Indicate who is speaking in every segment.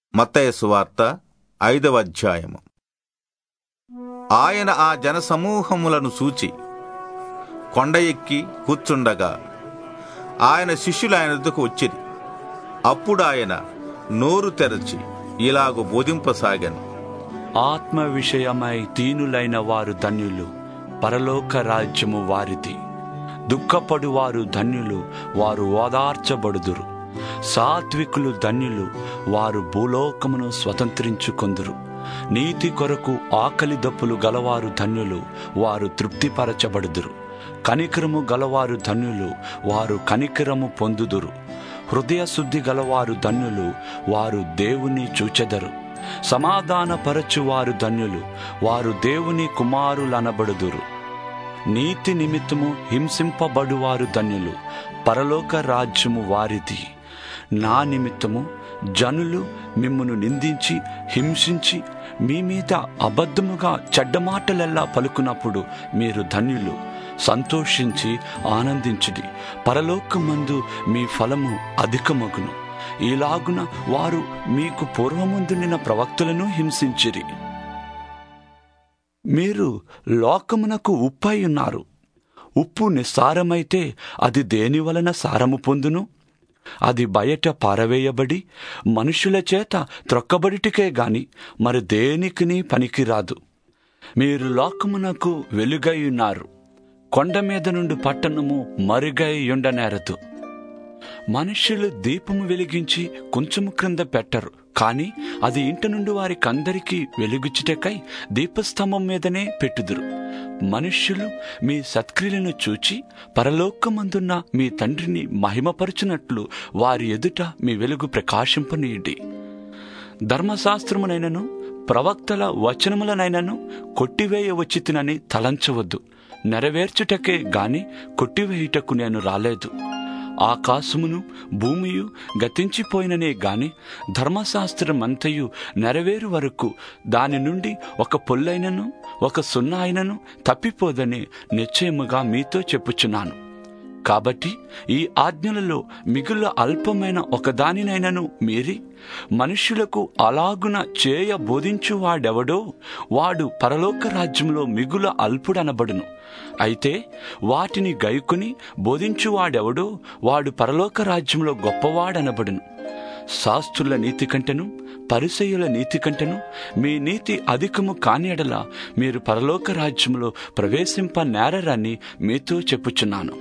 Speaker 1: మత్తయి సువార్త 5వ అధ్యాయము. ఆయన ఆ జనసమూహములను చూచి కొండ ఎక్కి కూర్చుండగా ఆయన శిష్యులు ఆయన వద్దకు వచ్చిరి. అప్పుడు ఆయన నోరు తెరచి ఇలాగు బోధింపసాగాను.
Speaker 2: ఆత్మ విషయమై దీనులైన వారు ధన్యులు, పరలోక రాజ్యము వారిది. దుఃఖపడు వారు ధన్యులు, వారు ఓదార్చబడుదురు. సాత్వికులు ధన్యులు, వారు భూలోకమును స్వతంత్రించుకొందురు. నీతి కొరకు ఆకలి దప్పులు గలవారు ధన్యులు, వారు తృప్తిపరచబడుదురు. కనికరము గలవారు ధన్యులు, వారు కనికరము పొందుదురు. హృదయ శుద్ధి గలవారు ధన్యులు, వారు దేవుని చూచెదరు. సమాధానపరచువారు ధన్యులు, వారు దేవుని కుమారులనబడుదురు. నీతి నిమిత్తము హింసింపబడువారు ధన్యులు, పరలోక రాజ్యము వారిది. నా నిమిత్తము జనులు మిమ్మును నిందించి హింసించి మీ మీద అబద్ధముగా చెడ్డమాటలెల్లా పలుకున్నప్పుడు మీరు ధన్యులు. సంతోషించి ఆనందించుడి, పరలోకమందు మీ ఫలము అధికమగును. ఈలాగున వారు మీకు పూర్వముందున్న ప్రవక్తలను హింసించిరి. మీరు లోకమునకు ఉప్పై ఉన్నారు. ఉప్పు నిస్సారమైతే అది దేని వలన సారము పొందును? అది బయట పారవేయబడి మనుషుల చేత త్రొక్కబడిటికే గాని మరి దేనికిని పనికిరాదు. మీరు లోకమునకు వెలుగై ఉన్నారు. కొండ మీద నుండి పట్టణము మరుగై ఉండనేరదు. మనుష్యులు దీపము వెలిగించి కొంచెము క్రింద పెట్టరు, కాని అది ఇంటి నుండి వారికందరికీ వెలుగుచుటకై దీపస్తంభం మీదనే పెట్టుదురు. మనుష్యులు మీ సత్క్రియలను చూచి పరలోకమందున్న మీ తండ్రిని మహిమపరచునట్లు వారి ఎదుట మీ వెలుగు ప్రకాశింపనీయుడి. ధర్మశాస్త్రమునైనను ప్రవక్తల వచనములనైనను కొట్టివేయవచ్చితినని తలంచవద్దు. నెరవేర్చుటకే గాని కొట్టివేయుటకు నేను రాలేదు. ఆకాశమును భూమియు గతించిపోయిననే గాని ధర్మశాస్త్రమంతయు నెరవేరు వరకు దాని నుండి ఒక పొల్లైనను ఒక సున్నా అయినను తప్పిపోదని నిశ్చయముగా మీతో చెప్పుచున్నాను. కాబట్టి ఈ ఆజ్ఞలలో మిగుల అల్పమైన ఒకదానినైనను మీరి మనుష్యులకు అలాగున చేయ బోధించువాడెవడో వాడు పరలోక రాజ్యంలో మిగుల అల్పుడనబడును. అయితే వాటిని గైకొని బోధించువాడెవడో వాడు పరలోక రాజ్యంలో గొప్పవాడనబడును. శాస్త్రుల నీతి కంటెను పరిసయ్యుల నీతి కంటెను మీ నీతి అధికము కాని ఎడల మీరు పరలోక రాజ్యంలో ప్రవేశింప నేరరని మీతో చెప్పుచున్నాను.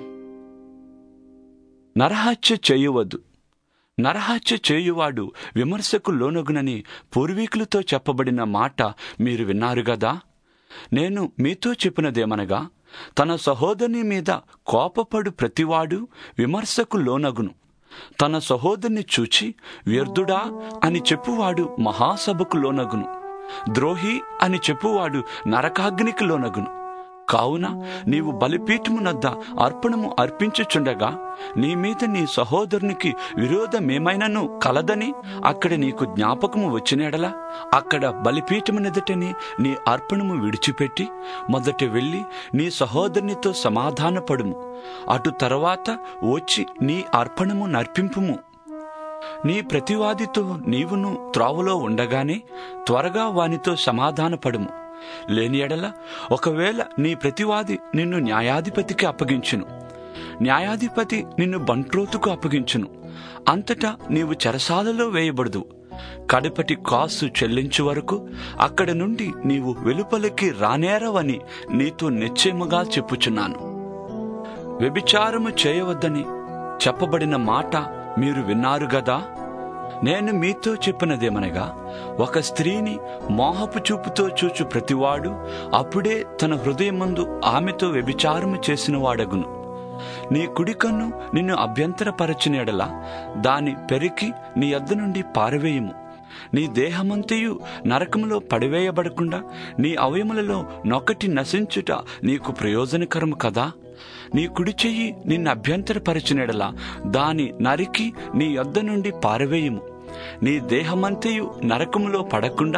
Speaker 2: నరహత్య చేయవద్దు. నరహత్య చేయువాడు విమర్శకు లోనగునని పూర్వీకులతో చెప్పబడిన మాట మీరు విన్నారు గదా. నేను మీతో చెప్పినదేమనగా, తన సహోదరుని మీద కోపపడు ప్రతివాడు విమర్శకు లోనగును. తన సహోదరుని చూచి వ్యర్థుడా అని చెప్పువాడు మహాసభకు లోనగును. ద్రోహి అని చెప్పువాడు నరకాగ్నికి లోనగును. కావున నీవు బలిపీఠమునద్ద అర్పణము అర్పించుచుండగా నీ మీద నీ సహోదరునికి విరోధమేమైనను కలదని అక్కడ నీకు జ్ఞాపకము వచ్చినడలా అక్కడ బలిపీఠమునెదుటని నీ అర్పణము విడిచిపెట్టి మొదట వెళ్ళి నీ సహోదరునితో సమాధానపడుము. అటు తర్వాత వచ్చి నీ అర్పణము నర్పింపుము. నీ ప్రతివాదితో నీవును త్రావులో ఉండగానే త్వరగా వానితో సమాధానపడుము. లేని ఎడల ఒకవేళ నీ ప్రతివాది నిన్ను న్యాయాధిపతికి అప్పగించును, న్యాయాధిపతి నిన్ను బంట్రోతుకు అప్పగించును. అంతటా నీవు చెరసాలలో వేయబడదు. కడపటి కాసు చెల్లించు వరకు అక్కడ నుండి నీవు వెలుపలికి రానేరవని నీతో నిశ్చయముగా చెప్పుచున్నాను. వ్యభిచారము చేయవద్దని చెప్పబడిన మాట మీరు విన్నారు గదా. నేను మీతో చెప్పినదేమనగా, ఒక స్త్రీని మోహపు చూపుతో చూచు ప్రతివాడు అప్పుడే తన హృదయమందు ఆమెతో వ్యభిచారము చేసిన వాడగును. నీ కుడికన్ను నిన్ను అభ్యంతరపరచిన ఎడల దాని పెరికి నీ యొద్ద నుండి పారవేయము. నీ దేహమంతయు నరకములో పడివేయబడకుండా నీ అవయములలో నొకటి నశించుట నీకు ప్రయోజనకరము కదా. నీ కుడి చెయ్యి నిన్ను అభ్యంతరపరచినెడల దాని నరికి నీ యొద్ద నుండి పారవేయము. నీ దేహమంతయు నరకములో పడకుండా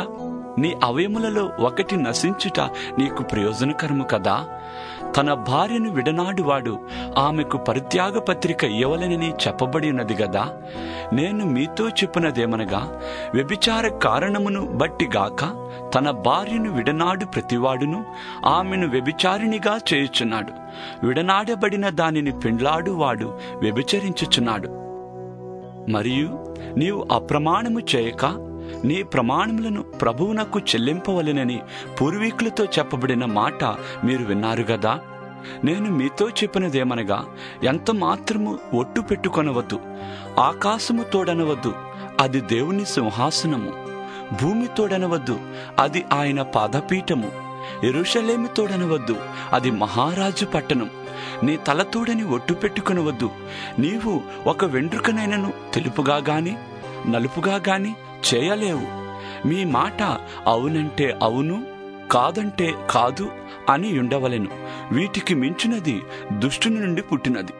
Speaker 2: నీ అవయములలో ఒకటి నశించుట నీకు ప్రయోజనకరము కదా? తన భార్యను విడనాడువాడు ఆమెకు పరిత్యాగ పత్రిక ఇవ్వలనని చెప్పబడి ఉన్నది గదా. నేను మీతో చెప్పినదేమనగా, వ్యభిచార కారణమును బట్టిగాక తన భార్యను విడనాడు ప్రతివాడును ఆమెను వ్యభిచారిణిగా చేయుచున్నాడు. విడనాడబడిన దానిని పెండ్లాడువాడు వ్యభిచరించుచున్నాడు. మరియు నీవు అప్రమాణము చేయక నీ ప్రమాణములను ప్రభువునకు చెల్లింపవలెనని పూర్వీకులతో చెప్పబడిన మాట మీరు విన్నారు గదా. నేను మీతో చెప్పినదేమనగా, ఎంత మాత్రము ఒట్టు పెట్టుకొనవద్దు. ఆకాశము తోడనవద్దు, అది దేవుని సింహాసనము. భూమి తోడనవద్దు, అది ఆయన పాదపీఠము. యెరూషలేము తోడనవద్దు, అది మహారాజు పట్టణం. నీ తలతోడని ఒట్టు పెట్టుకొనవద్దు. నీవు ఒక వెంట్రుకనైనను తెలుపుగా గాని నలుపుగా గాని చేయలేవు. మీ మాట అవునంటే అవును, కాదంటే కాదు అని ఉండవలెను. వీటికి మించినది దుష్టుని నుండి పుట్టినది.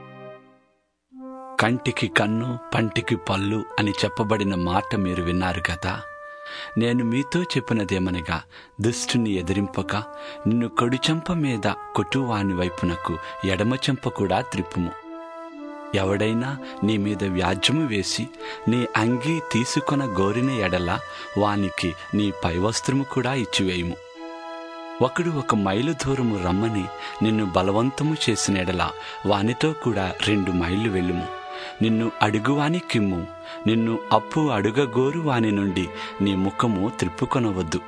Speaker 2: కంటికి కన్ను, పంటికి పళ్ళు అని చెప్పబడిన మాట మీరు విన్నారు కదా. నేను మీతో చెప్పినదేమనగా, దుష్టుని ఎదిరింపక నిన్ను కుడి చెంప మీద కొట్టువాని వైపునకు ఎడమ చెంప కూడా త్రిప్పుము. ఎవడైనా నీ మీద వ్యాజ్యము వేసి నీ అంగీ తీసుకొన గోరిన ఎడల వానికి నీ పైవస్త్రము కూడా ఇచ్చివేయుము. ఒకడు 1 మైలు దూరము రమ్మని నిన్ను బలవంతము చేసిన ఎడల వానితో కూడా 2 మైళ్ళు వెళ్ళుము. నిన్ను అడుగువానికిమ్ము. నిన్ను అప్పు అడుగగోరు వాని నుండి నీ ముఖము త్రిప్పుకొనవద్దు.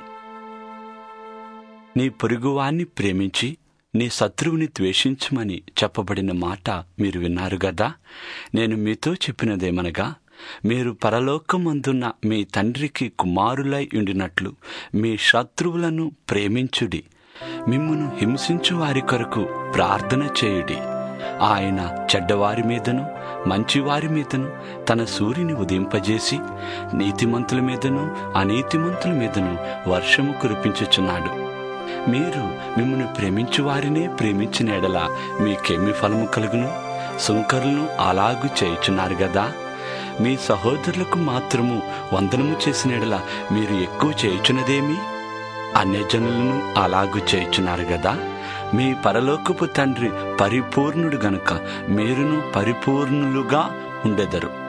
Speaker 2: నీ పొరుగువాన్ని ప్రేమించి నీ శత్రువుని ద్వేషించమని చెప్పబడిన మాట మీరు విన్నారు గదా. నేను మీతో చెప్పినదేమనగా, మీరు పరలోకమందున్న మీ తండ్రికి కుమారులై ఉండినట్లు మీ శత్రువులను ప్రేమించుడి. మిమ్మును హింసించు వారి కొరకు ప్రార్థన చేయుడి. ఆయన చెడ్డవారి మీదను మంచివారి మీదను తన సూర్యుని ఉదయింపజేసి నీతిమంతుల మీదను అనీతిమంతుల మీదను వర్షము కురిపించుచున్నాడు. మీరు మిమ్మల్ని ప్రేమించు వారినే ప్రేమించిన ఎడల మీకేమి ఫలము కలుగును? సుంకరులను అలాగు చేయుచున్నారు గదా. మీ సహోదరులకు మాత్రము వందనము చేసిన ఎడల మీరు ఎక్కువ చేయుచున్నదేమి? అన్యజనులను అలాగు చేయుచున్నారు గదా. మీ పరలోకపు తండ్రి పరిపూర్ణుడు గనుక మీరును పరిపూర్ణులుగా ఉండెదరు.